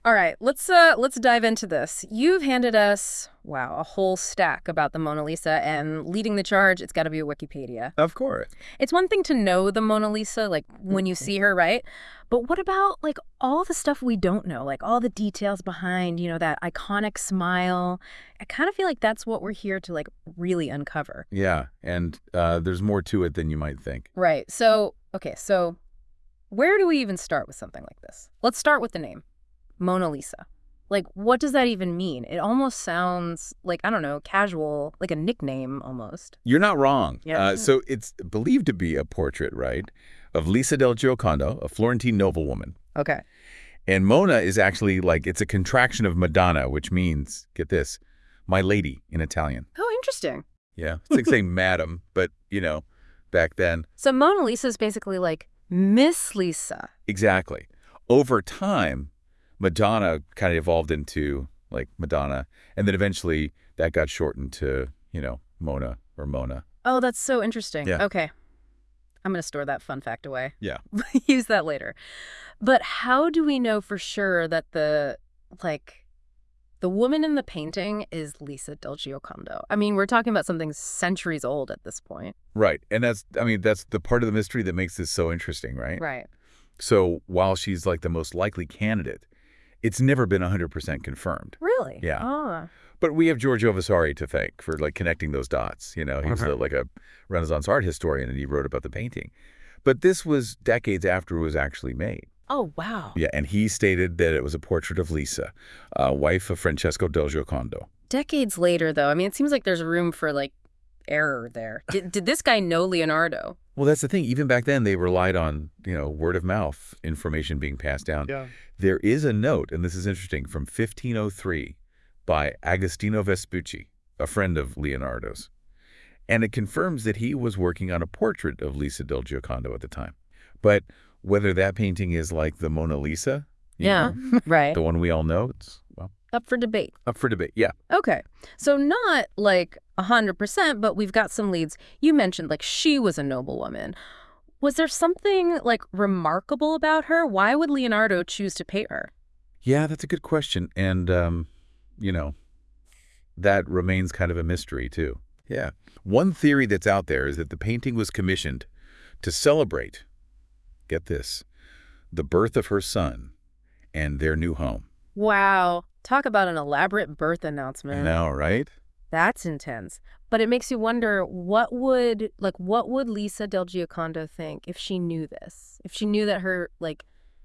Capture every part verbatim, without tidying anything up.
All right, let's uh let's dive into this. You've handed us, wow, a whole stack about the Mona Lisa, and leading the charge, it's got to be a Wikipedia. Of course. It's one thing to know the Mona Lisa, like when you see her, right? But what about like all the stuff we don't know, like all the details behind, you know, that iconic smile? I kind of feel like that's what we're here to like really uncover. Yeah, and uh, there's more to it than you might think. Right. So, okay, so where do we even start with something like this? Let's start with the name. Mona Lisa. Like, what does that even mean? It almost sounds like, I don't know, casual, like a nickname almost. You're not wrong. Yeah. Uh, so it's believed to be a portrait, right, of Lisa del Giocondo, a Florentine noblewoman. Okay. And Mona is actually like, it's a contraction of Madonna, which means, get this, my lady in Italian. Oh, interesting. Yeah, it's like saying madam, but, you know, back then. So Mona Lisa is basically like Miss Lisa. Exactly. Over time, Madonna kind of evolved into like Madonna, and then eventually that got shortened to, you know, Mona or Mona. Oh, that's so interesting. Yeah. Okay. I'm going to store that fun fact away. Yeah. Use that later. But how do we know for sure that the, like, the woman in the painting is Lisa del Giocondo? I mean, we're talking about something centuries old at this point. Right. And that's, I mean, that's the part of the mystery that makes this so interesting, right? Right. So while she's like the most likely candidate, it's never been one hundred percent confirmed. Really? Yeah. Oh. But we have Giorgio Vasari to thank for like connecting those dots. You know, he was a, like a Renaissance art historian, and he wrote about the painting. But this was decades after it was actually made. Oh, wow. Yeah, and he stated that it was a portrait of Lisa, uh, wife of Francesco del Giocondo. Decades later, though, I mean, it seems like there's room for, like, error there. Did, did this guy know Leonardo? Well, that's the thing. Even back then, they relied on, you know, word of mouth information being passed down. Yeah. There is a note, and this is interesting, from fifteen oh three by Agostino Vespucci, a friend of Leonardo's. And it confirms that he was working on a portrait of Lisa del Giocondo at the time. But whether that painting is like the Mona Lisa, you Yeah, know, right. the one we all know, it's, well, Up for debate. up for debate. Yeah. Okay. So not like one hundred percent, but we've got some leads. You mentioned like she was a noblewoman. Was there something like remarkable about her? Why would Leonardo choose to paint her? Yeah, that's a good question. And, um, you know, that remains kind of a mystery, too. Yeah. One theory that's out there is that the painting was commissioned to celebrate, get this, the birth of her son and their new home. Wow. Talk about an elaborate birth I announcement. know, right? That's intense. But it makes you wonder, what would, like, what would Lisa del Giocondo think if she knew this? If she knew that her, like,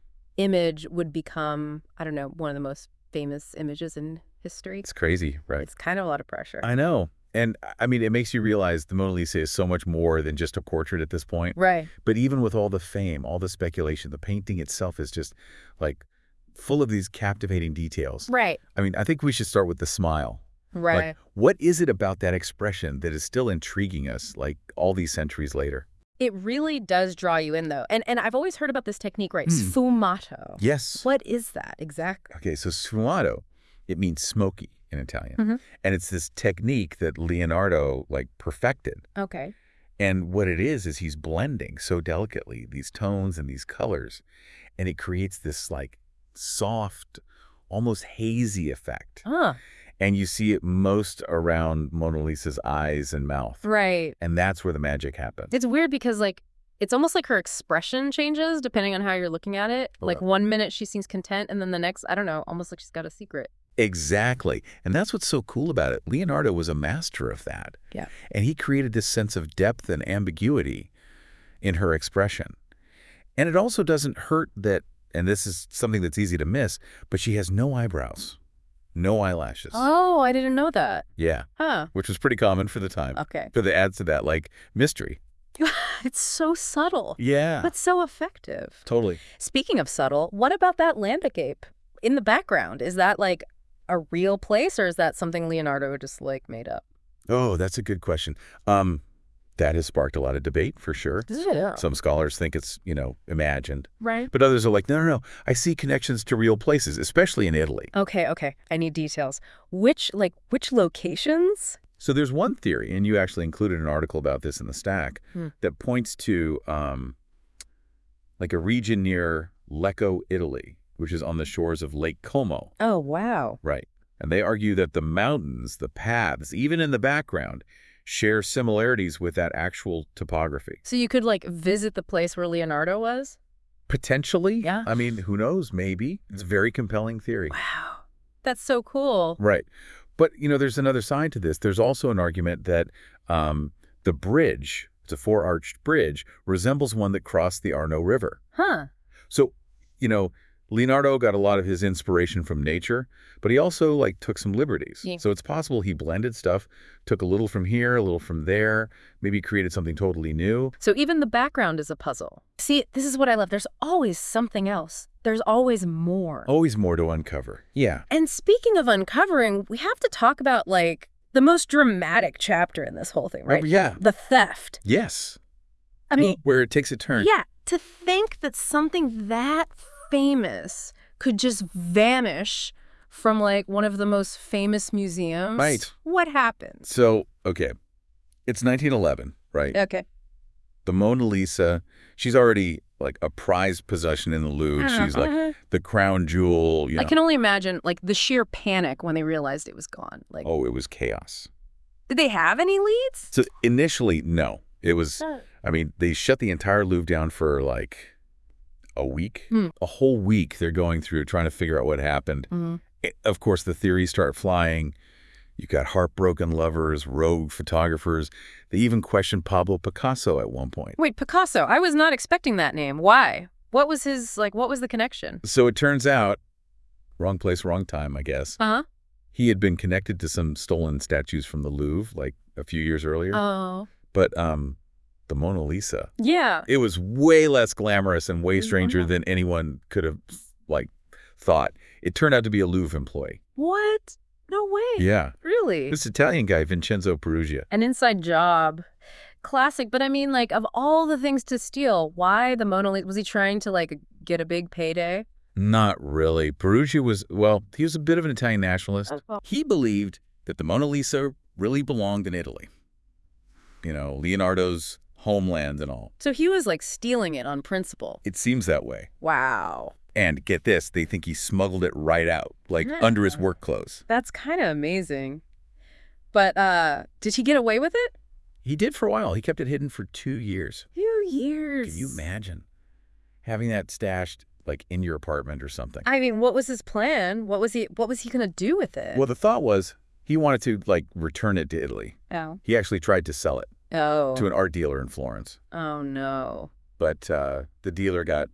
image would become, I don't know, one of the most famous images in history? It's crazy, right? It's kind of a lot of pressure. I know. And, I mean, it makes you realize the Mona Lisa is so much more than just a portrait at this point. Right. But even with all the fame, all the speculation, the painting itself is just, like, full of these captivating details. Right. I mean, I think we should start with the smile. Right. Like, what is it about that expression that is still intriguing us, like, all these centuries later? It really does draw you in, though. And and I've always heard about this technique, right? Hmm. Sfumato. Yes. What is that exactly? Okay, so sfumato, it means smoky in Italian. Mhm. And it's this technique that Leonardo, like, perfected. Okay. And what it is, is he's blending so delicately these tones and these colors. And it creates this, like, soft, almost hazy effect. Ah, And you see it most around Mona Lisa's eyes and mouth. right. And that's where the magic happens. It's weird because, like, it's almost like her expression changes depending on how you're looking at it. Like, Right. one minute she seems content, and then the next, I don't know, almost like she's got a secret. Exactly. And that's what's so cool about it. Leonardo was a master of that. Yeah. And he created this sense of depth and ambiguity in her expression. And it also doesn't hurt that, and this is something that's easy to miss, but she has no eyebrows, no eyelashes. Oh, I didn't know that. Yeah, Huh. which was pretty common for the time. Okay. But it adds to that, like, mystery. It's so subtle, Yeah, but so effective. totally. Speaking of subtle, what about that landscape in the background? Is that like a real place, or is that something Leonardo just like made up? Oh, that's a good question. Um, that has sparked a lot of debate, for sure. Yeah. Some scholars think it's, you know, imagined. Right. But others are like, no, no, no. I see connections to real places, especially in Italy. Okay, okay. I need details. Which, like, which locations? So there's one theory, and you actually included an article about this in the stack, Hmm. that points to um, like a region near Lecco, Italy. which is on the shores of Lake Como. Oh, wow. Right. And they argue that the mountains, the paths, even in the background, share similarities with that actual topography. So you could, like, visit the place where Leonardo was? Potentially. Yeah. I mean, who knows? Maybe. It's a very compelling theory. Wow. That's so cool. Right. But, you know, there's another side to this. There's also an argument that um, the bridge, it's a four-arched bridge, resembles one that crossed the Arno River. Huh. So, you know, Leonardo got a lot of his inspiration from nature, but he also, like, took some liberties. Yeah. So it's possible he blended stuff, took a little from here, a little from there, maybe created something totally new. So even the background is a puzzle. See, this is what I love. There's always something else. There's always more. Always more to uncover. Yeah. And speaking of uncovering, we have to talk about, like, the most dramatic chapter in this whole thing, right? Oh, yeah. The theft. Yes. I mean, Where it takes a turn. yeah, to think that something that famous could just vanish from, like, one of the most famous museums. Right. What happened? So, okay. It's nineteen eleven, right? Okay. The Mona Lisa, she's already, like, a prized possession in the Louvre. She's, like, the crown jewel, you know. I can only imagine, like, the sheer panic when they realized it was gone. Like, Oh, it was chaos. did they have any leads? So initially, no. It was, I mean, they shut the entire Louvre down for, like, a week. Hmm. A whole week they're going through trying to figure out what happened. Mm-hmm. Of course, the theories start flying. You got heartbroken lovers, rogue photographers. They even questioned Pablo Picasso at one point. Wait, Picasso. I was not expecting that name. Why? What was his, like, what was the connection? So it turns out, wrong place, wrong time, I guess. Uh-huh. He had been connected to some stolen statues from the Louvre, like, a few years earlier. Oh. But um, the Mona Lisa, Yeah. it was way less glamorous and way stranger Wow. than anyone could have, like, thought. It turned out to be a Louvre employee. What? No way. Yeah. Really? This Italian guy, Vincenzo Perugia. An inside job. Classic. But I mean, like, of all the things to steal, why the Mona Lisa? Was he trying to, like, get a big payday? Not really. Perugia was, well, he was a bit of an Italian nationalist. Oh, well. He believed that the Mona Lisa really belonged in Italy. You know, Leonardo's homeland and all. So he was, like, stealing it on principle. It seems that way. Wow. And get this, they think he smuggled it right out, like under his work clothes. That's kind of amazing. But uh, did he get away with it? He did for a while. He kept it hidden for two years. Few years. Can you imagine having that stashed like in your apartment or something? I mean, what was his plan? What was he What was he going to do with it? Well, the thought was he wanted to like return it to Italy. Oh. He actually tried to sell it Oh. to an art dealer in Florence. Oh, no. But uh, the dealer got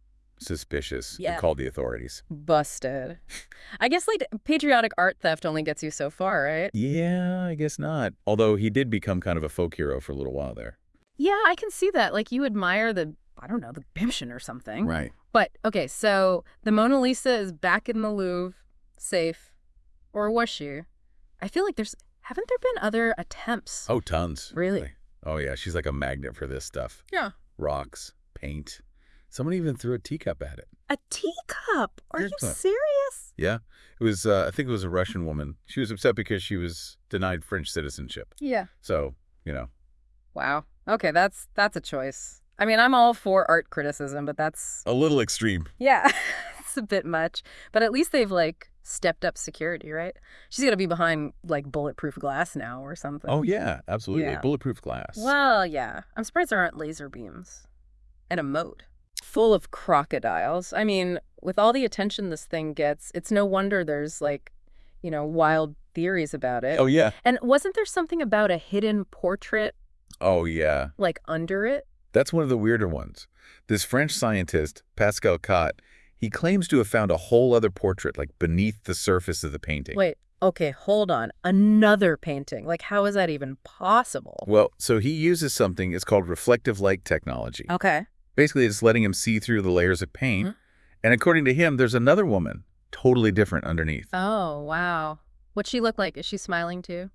suspicious Yeah. and called the authorities. Busted. I guess, like, patriotic art theft only gets you so far, right? Yeah, I guess not. Although he did become kind of a folk hero for a little while there. Yeah, I can see that. Like, you admire the, I don't know, the Bimshin or something. Right. But, okay, so the Mona Lisa is back in the Louvre, safe. Or was she? I feel like there's, haven't there been other attempts? Oh, tons. Really? Oh, yeah. She's like a magnet for this stuff. Yeah. Rocks, paint. Someone even threw a teacup at it. A teacup? Are you Excellent. serious? Yeah. It was, uh, I think it was a Russian woman. She was upset because she was denied French citizenship. Yeah. So, you know. Wow. Okay, that's that's a choice. I mean, I'm all for art criticism, but that's, A little extreme. yeah, it's a bit much. But at least they've, like, stepped up security, right? She's got to be behind, like, bulletproof glass now or something. Oh, yeah. Absolutely. Yeah. Bulletproof glass. Well, yeah. I'm surprised there aren't laser beams. And a moat. Full of crocodiles. I mean, with all the attention this thing gets, it's no wonder there's, like, you know, wild theories about it. Oh, yeah. And wasn't there something about a hidden portrait, Oh, yeah. like, under it? That's one of the weirder ones. This French scientist, Pascal Cot, he claims to have found a whole other portrait, like beneath the surface of the painting. Wait, okay, hold on. Another painting. Like, how is that even possible? Well, so he uses something, it's called reflective light technology. Okay. Basically, it's letting him see through the layers of paint. Hmm. And according to him, there's another woman, totally different underneath. Oh, wow. What's she look like? Is she smiling too?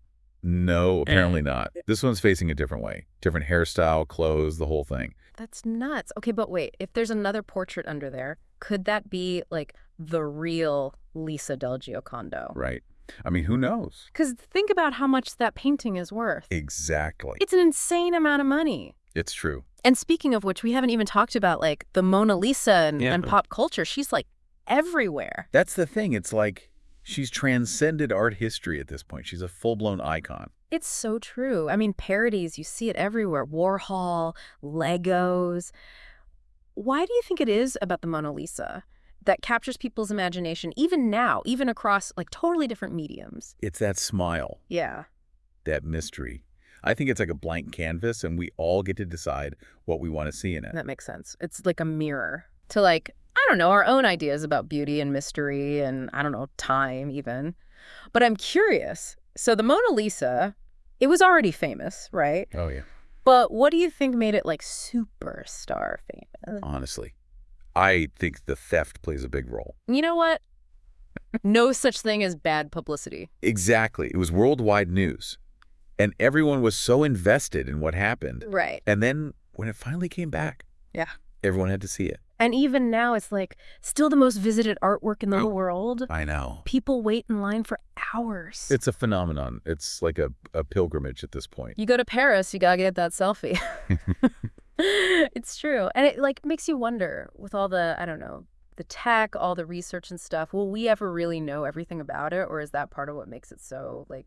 No, apparently not. This one's facing a different way. Different hairstyle, clothes, the whole thing. That's nuts. Okay, but wait, if there's another portrait under there, could that be, like, the real Lisa del Giocondo? Right. I mean, who knows? Because think about how much that painting is worth. Exactly. It's an insane amount of money. It's true. And speaking of which, we haven't even talked about, like, the Mona Lisa and, Yeah. and pop culture. She's, like, everywhere. That's the thing. It's like she's transcended art history at this point. She's a full-blown icon. It's so true. I mean, parodies, you see it everywhere. Warhol, Legos. Why do you think it is about the Mona Lisa that captures people's imagination, even now, even across like totally different mediums? It's that smile, Yeah. that mystery. I think it's like a blank canvas, and we all get to decide what we want to see in it. That makes sense. It's like a mirror to like, I don't know, our own ideas about beauty and mystery and, I don't know, time even. But I'm curious. So the Mona Lisa, it was already famous, right? Oh, yeah. But what do you think made it like superstar famous? Honestly, I think the theft plays a big role. You know what? No such thing as bad publicity. Exactly. It was worldwide news. And everyone was so invested in what happened. Right. And then when it finally came back, Yeah. everyone had to see it. And even now, it's like still the most visited artwork in the Oh. world. I know. People wait in line for hours. It's a phenomenon. It's like a, a pilgrimage at this point. You go to Paris, you gotta get that selfie. It's true. And it like makes you wonder with all the, I don't know, the tech, all the research and stuff, will we ever really know everything about it? Or is that part of what makes it so like,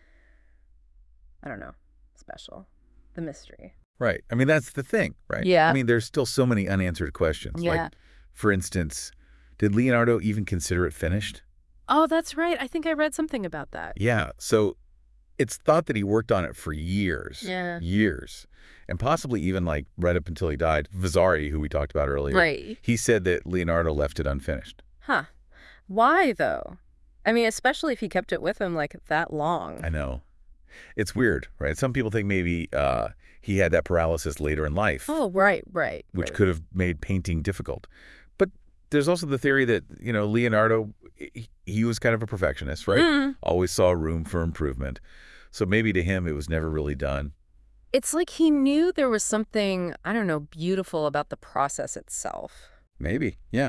I don't know, special? The mystery. Right. I mean, that's the thing, right? Yeah. I mean, there's still so many unanswered questions. Yeah. Like, for instance, did Leonardo even consider it finished? Oh, that's right. I think I read something about that. Yeah. So it's thought that he worked on it for years. Yeah. Years. And possibly even like right up until he died. Vasari, who we talked about earlier. Right. He said that Leonardo left it unfinished. Huh. Why, though? I mean, especially if he kept it with him like that long. I know. It's weird, right? Some people think maybe uh, he had that paralysis later in life. Oh, right, right. Which right. could have made painting difficult. But there's also the theory that, you know, Leonardo, he, he was kind of a perfectionist, right? Mm. Always saw room for improvement. So maybe to him it was never really done. It's like he knew there was something, I don't know, beautiful about the process itself. Maybe, yeah.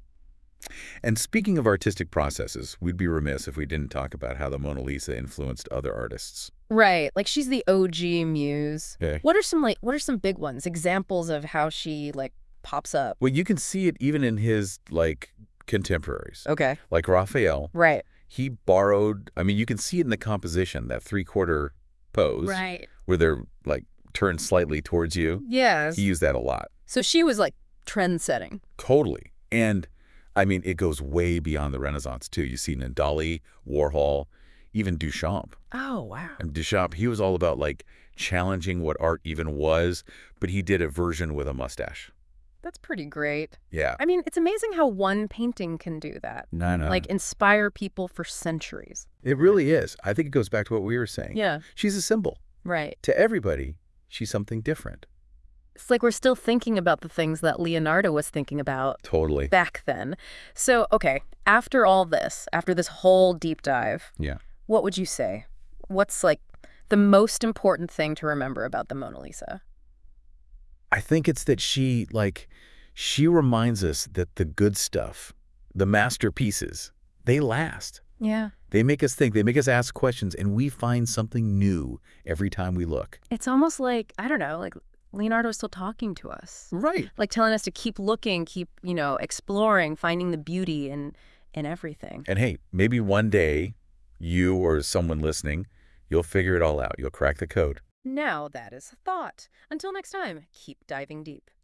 And speaking of artistic processes, we'd be remiss if we didn't talk about how the Mona Lisa influenced other artists. Right. Like she's the O G muse. Okay. What are some like what are some big ones? Examples of how she like pops up. Well, you can see it even in his like contemporaries. Okay. Like Raphael. Right. He borrowed, I mean, you can see it in the composition, that three-quarter pose. Right. Where they're like turned slightly towards you. Yes. He used that a lot. So she was like trend setting. Totally. And I mean, it goes way beyond the Renaissance, too. You see Dali, Warhol, even Duchamp. Oh, wow. And Duchamp, he was all about, like, challenging what art even was, but he did a version with a mustache. That's pretty great. Yeah. I mean, it's amazing how one painting can do that. No, no. Like, inspire people for centuries. It really is. I think it goes back to what we were saying. Yeah. She's a symbol. Right. To everybody, she's something different. It's like we're still thinking about the things that Leonardo was thinking about Totally. back then. So, okay, after all this, after this whole deep dive, Yeah. what would you say? What's like the most important thing to remember about the Mona Lisa? I think it's that she, like, she reminds us that the good stuff, the masterpieces, they last. Yeah. They make us think, they make us ask questions, and we find something new every time we look. It's almost like, I don't know, like Leonardo is still talking to us. Right. Like telling us to keep looking, keep, you know, exploring, finding the beauty in, in everything. And hey, maybe one day, you or someone listening, you'll figure it all out. You'll crack the code. Now that is a thought. Until next time, keep diving deep.